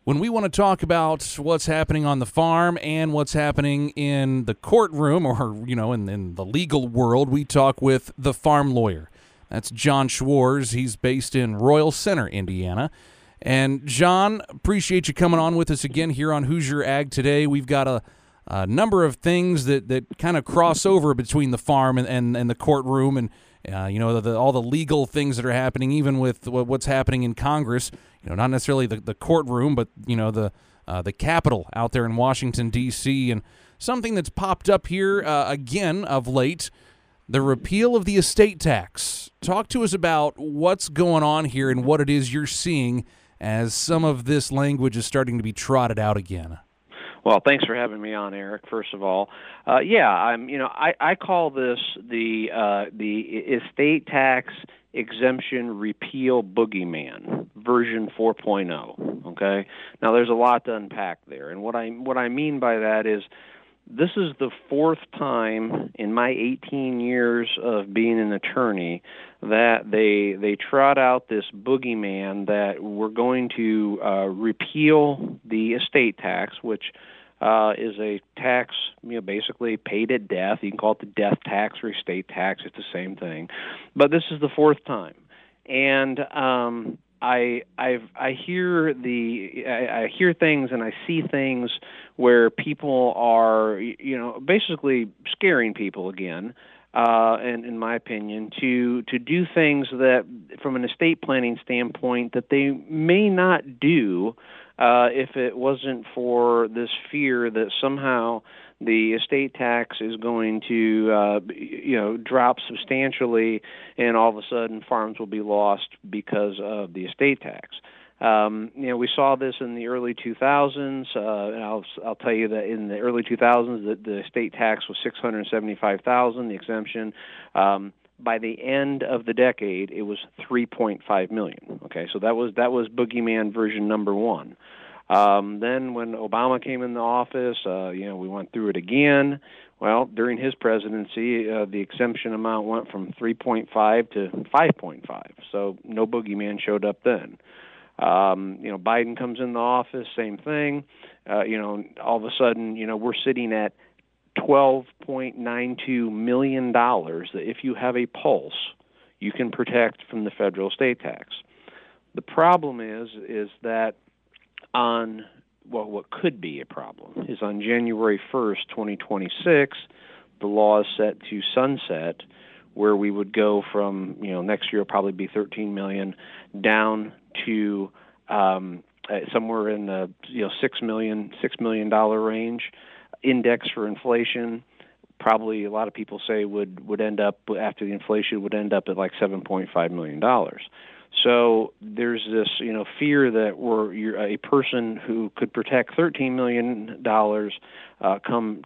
When we want to talk about what's happening on the farm and what's happening in the courtroom or, in the legal world, we talk with the farm lawyer. That's John Schwarz. He's based in Royal Center, Indiana. And, John, appreciate you coming on with us again here on Hoosier Ag Today. We've got a number of things that kind of cross over between the farm and the courtroom and, all the legal things that are happening, even with what's happening in Congress. Not necessarily the courtroom, but, the Capitol out there in Washington, D.C. And something that's popped up here again of late, the repeal of the estate tax. Talk to us about what's going on here and what it is you're seeing as some of this language is starting to be trotted out again. Well, thanks for having me on, Eric. First of all, I call this the estate tax exemption repeal boogeyman version 4.0. Okay, now there's a lot to unpack there, and what I mean by that is this is the fourth time in my 18 years of being an attorney that they trot out this boogeyman that we're going to repeal the estate tax, which is a tax, basically paid at death. You can call it the death tax or estate tax. It's the same thing. But this is the fourth time. And I hear things and I see things where people are, basically scaring people again, and in my opinion, to do things that, from an estate planning standpoint, that they may not do if it wasn't for this fear that somehow the estate tax is going to, drop substantially, and all of a sudden farms will be lost because of the estate tax. We saw this in the early 2000s, and I'll tell you that in the early 2000s, the estate tax was $675,000, the exemption. By the end of the decade, it was $3.5 million. Okay, so that was boogeyman version number one. Then when Obama came in the office, we went through it again. Well, during his presidency, the exemption amount went from 3.5 to 5.5. So no boogeyman showed up then. Biden comes in the office, same thing. All of a sudden, we're sitting at $12.92 million that if you have a pulse, you can protect from the federal estate tax. The problem is that what could be a problem is on January 1st, 2026, the law is set to sunset, where we would go from, next year will probably be $13 million down to somewhere in the $6 million range. Index for inflation, probably a lot of people say would end up, after the inflation, would end up at like $7.5 million. So there's this fear that you're a person who could protect $13 million come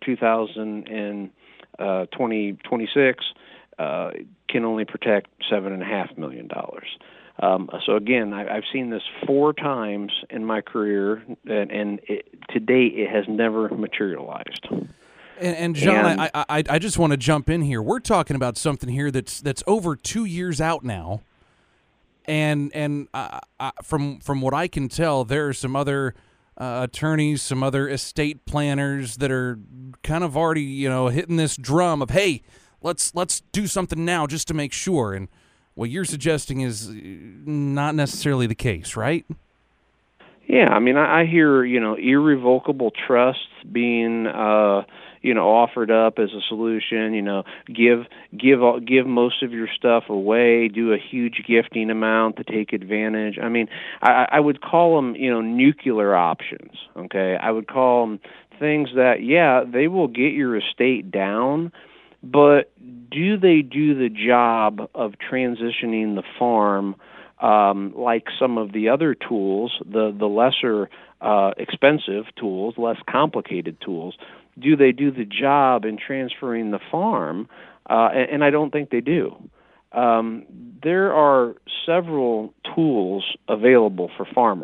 2026 can only protect $7.5 million. So again, I've seen this 4 times in my career, and to date it has never materialized. And John, I just want to jump in here. We're talking about something here that's over 2 years out now, and from what I can tell, there are some other attorneys, some other estate planners that are kind of already hitting this drum of, hey, let's do something now just to make sure. And what you're suggesting is not necessarily the case, right? Yeah, I hear irrevocable trusts being offered up as a solution. Give most of your stuff away. Do a huge gifting amount to take advantage. I would call them nuclear options. Okay, I would call them things that they will get your estate down, but do they do the job of transitioning the farm like some of the other tools, the lesser expensive tools, less complicated tools? Do they do the job in transferring the farm? And I don't think they do. There are several tools available for farmers.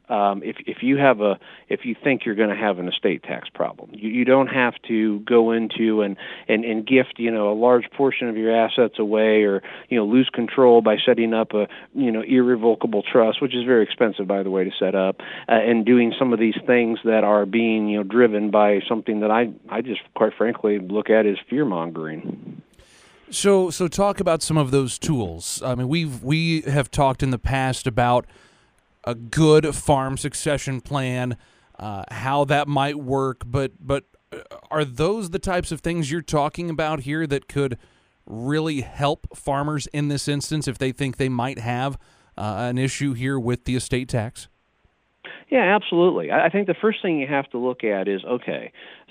if you think you're going to have an estate tax problem. You don't have to go into and gift a large portion of your assets away, or lose control by setting up a irrevocable trust, which is very expensive, by the way, to set up, and doing some of these things that are being driven by something that I just quite frankly look at as fear mongering. So talk about some of those tools. I mean, we have talked in the past about a good farm succession plan, how that might work, but are those the types of things you're talking about here that could really help farmers in this instance if they think they might have an issue here with the estate tax? Yeah, absolutely. I think the first thing you have to look at is, okay,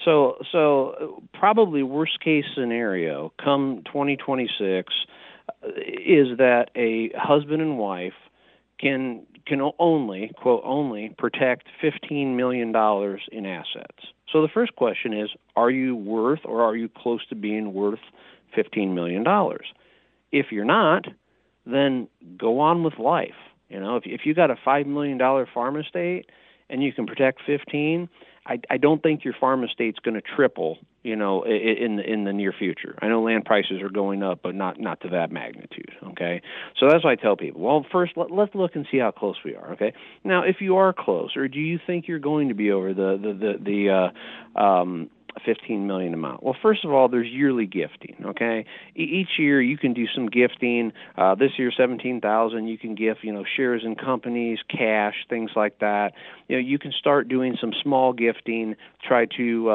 so probably worst case scenario come 2026 is that a husband and wife can only, quote, only protect $15 million in assets. So the first question is, are you worth, or are you close to being worth $15 million? If you're not, then go on with life. If you got a $5 million farm estate and you can protect 15, I don't think your farm estate's going to triple, in the near future. I know land prices are going up, but not to that magnitude. Okay, so that's why I tell people. Well, first let's look and see how close we are. Okay, now if you are close, or do you think you're going to be over the 15 million amount? Well, first of all, there's yearly gifting. Okay, each year you can do some gifting. This year, 17,000. You can gift, shares in companies, cash, things like that. You can start doing some small gifting. Try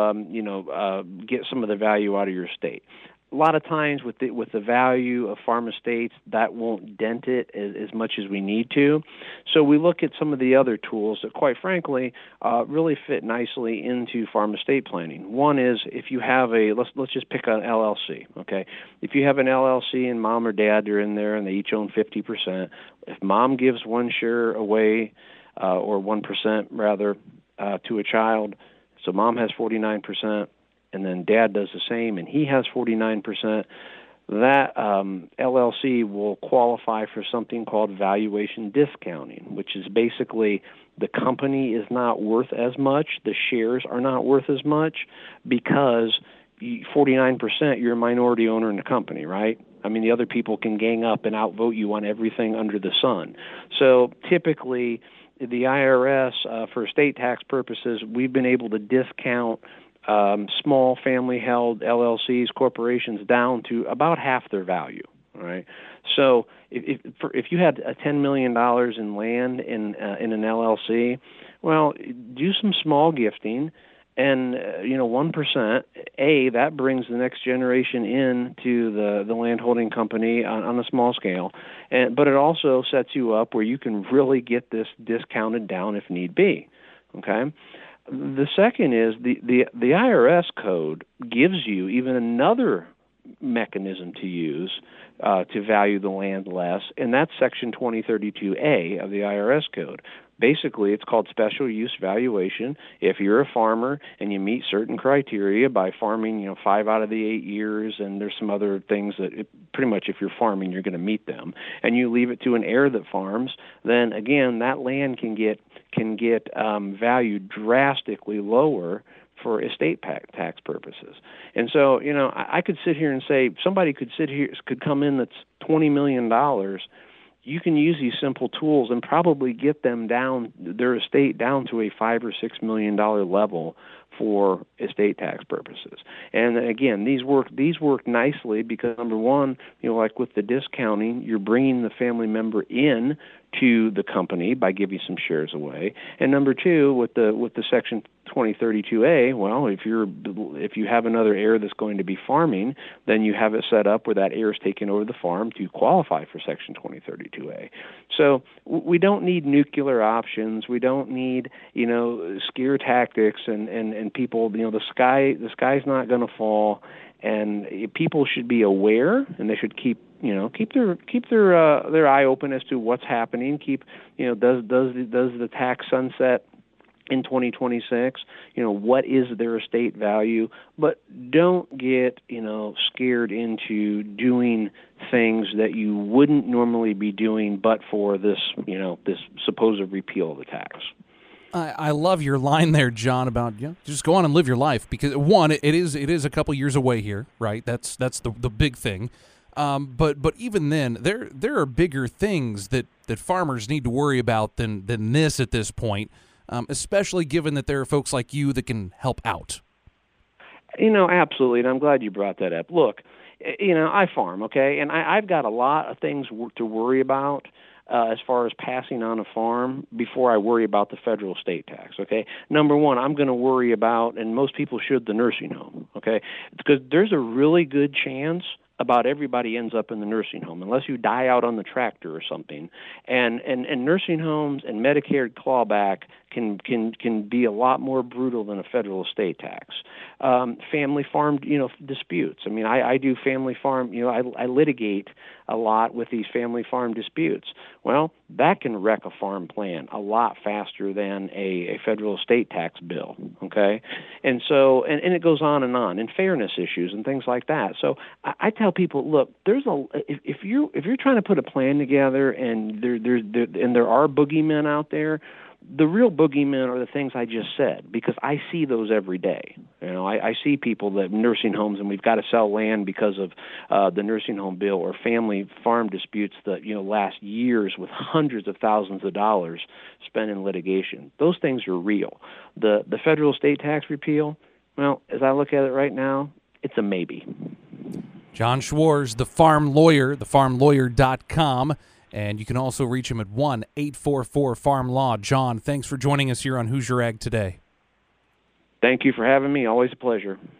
to, get some of the value out of your estate. A lot of times with the value of farm estates, that won't dent it as much as we need to. So we look at some of the other tools that, quite frankly, really fit nicely into farm estate planning. One is if you have let's just pick an LLC, okay? If you have an LLC and mom or dad are in there and they each own 50%, if mom gives one share away, or 1% rather, to a child, so mom has 49%, and then dad does the same, and he has 49%, that LLC will qualify for something called valuation discounting, which is basically the company is not worth as much, the shares are not worth as much, because 49%, you're a minority owner in the company, right? I mean, the other people can gang up and outvote you on everything under the sun. So typically, the IRS, for estate tax purposes, we've been able to discount small family-held LLCs, corporations, down to about half their value. All right. So if you had $10 million in land in an LLC, well, do some small gifting, and 1%. That brings the next generation into the land holding company on a small scale, but it also sets you up where you can really get this discounted down if need be. Okay. The second is the IRS code gives you even another mechanism to use to value the land less, and that's Section 2032A of the IRS code. Basically, it's called special use valuation. If you're a farmer and you meet certain criteria by farming, 5 out of the 8 years, and there's some other things that pretty much if you're farming, you're going to meet them, and you leave it to an heir that farms, then again, that land can get valued drastically lower for estate tax purposes. And so, I could sit here and say somebody could come in that's $20 million. You can use these simple tools and probably get them their estate down to a $5 or $6 million level for estate tax purposes. And again, these work nicely because, number one, like with the discounting, you're bringing the family member in to the company by giving some shares away. And number two, with the Section 2032A, well, if you have another heir that's going to be farming, then you have it set up where that heir is taking over the farm to qualify for Section 2032A. So we don't need nuclear options. We don't need scare tactics and people. The sky's not going to fall, and people should be aware, and they should keep their eye open as to what's happening. Does the tax sunset in 2026? What is their estate value? But don't get scared into doing things that you wouldn't normally be doing, but for this this supposed repeal of the tax. I love your line there, John, about just go on and live your life, because one, it is a couple years away here, right? That's the big thing. But even then, there are bigger things that farmers need to worry about than this at this point, especially given that there are folks like you that can help out. Absolutely, and I'm glad you brought that up. Look, I farm, okay, and I've got a lot of things to worry about as far as passing on a farm before I worry about the federal state tax, okay? Number one, I'm going to worry about, and most people should, the nursing home, okay? Because there's a really good chance about everybody ends up in the nursing home unless you die out on the tractor or something. And nursing homes and Medicare clawback can be a lot more brutal than a federal estate tax. Family farm, disputes. I mean, I do family farm, I litigate a lot with these family farm disputes. Well, that can wreck a farm plan a lot faster than a federal estate tax bill, okay? And so, and it goes on, and fairness issues and things like that. So I tell people, look, if you're trying to put a plan together, and there are boogeymen out there, the real boogeymen are the things I just said, because I see those every day. I see people that nursing homes, and we've got to sell land because of the nursing home bill, or family farm disputes that last years with hundreds of thousands of dollars spent in litigation. Those things are real. The federal estate tax repeal, well, as I look at it right now, it's a maybe. John Schwarz, the farm lawyer, thefarmlawyer.com. And you can also reach him at 1-844-FARM-LAW. John, thanks for joining us here on Hoosier Ag Today. Thank you for having me. Always a pleasure.